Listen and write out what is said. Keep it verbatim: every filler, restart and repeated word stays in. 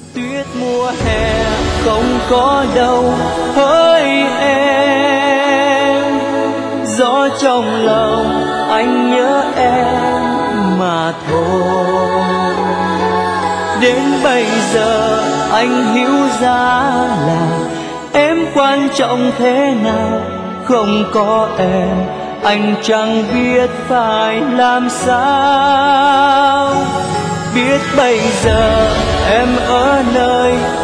Tuyết mùa hè không có đâu hỡi em, gió trong lòng anh nhớ em mà thôi. Đến bây giờ anh hiểu ra là em quan trọng thế nào, không có em anh chẳng biết phải làm sao. Biết bây giờ em ở nơi